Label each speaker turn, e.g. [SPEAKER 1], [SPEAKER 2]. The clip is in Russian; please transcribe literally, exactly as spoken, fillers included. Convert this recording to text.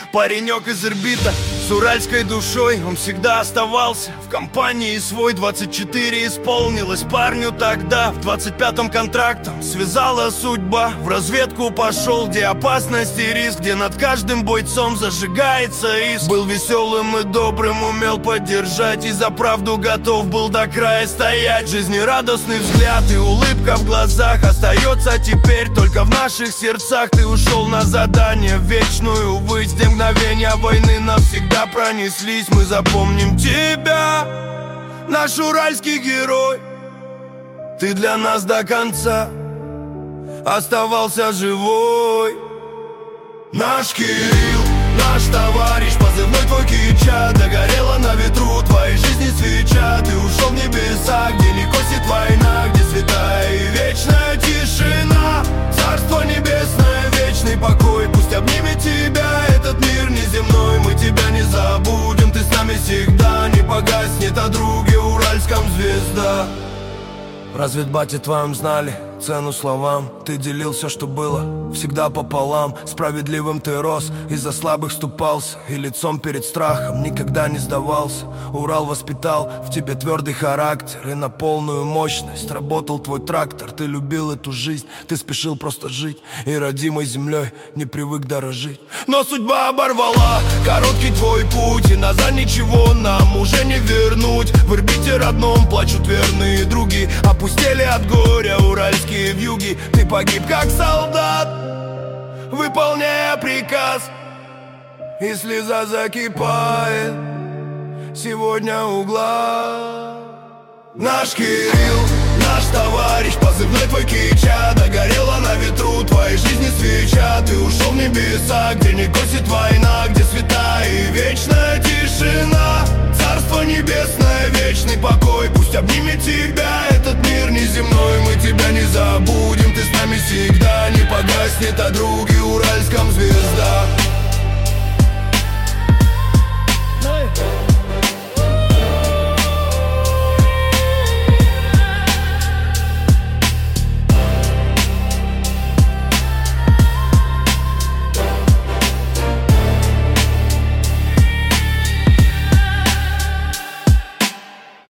[SPEAKER 1] Паренек из Ирбита с уральской душой, он всегда оставался в компании свой. Двадцать четыре исполнилось парню тогда, в двадцать пятом контрактом связала судьба. В разведку пошел, где опасность и риск, где над каждым бойцом зажигается иск. Был веселым и добрым, умел поддержать, и за правду готов был до края стоять. Жизнерадостный взгляд и улыбка в глазах остается теперь только в наших сердцах. Ты ушел на задание в вечную высь, где мгновения войны навсегда пронеслись. Мы запомним тебя, наш уральский герой. Ты для нас до конца оставался живой. Наш Кирилл, наш товарищ, позывной твой Кича. Догорела на ветру твоей жизни свеча. Ты ушел в небеса, где не косит война, где святая и вечная тишина. Царство небесное, вечный покой пусть обнимет тебя этот мир неземной. Мы тебя не забудем, ты с нами всегда. Не погаснет о друге уральском звезда. В разведбате твоем знали цену словам. Ты делил все, что было, всегда пополам. Справедливым ты рос, из-за слабых ступался, и лицом перед страхом никогда не сдавался. Урал воспитал в тебе твердый характер, и на полную мощность работал твой трактор. Ты любил эту жизнь, ты спешил просто жить, и родимой землей не привык дорожить. Но судьба оборвала короткий твой путь, и назад ничего нам уже не вернуть. В Ирбите родном плачут верные други, опустели от горя уральские вьюги. Ты погиб как солдат, выполняя приказ, и слеза закипает сегодня угла. Наш Кирилл, наш товарищ, позывной твой Кича. Догорела на ветру твоей жизни свеча. Ты ушел в небеса, где не косит война, где святая и вечная тишина. Царство небесное, вечный покой пусть обнимет тебя этот мир неземной. Мы тебя не забудем, ты с нами всегда. Не погаснет о друге уральском звезда.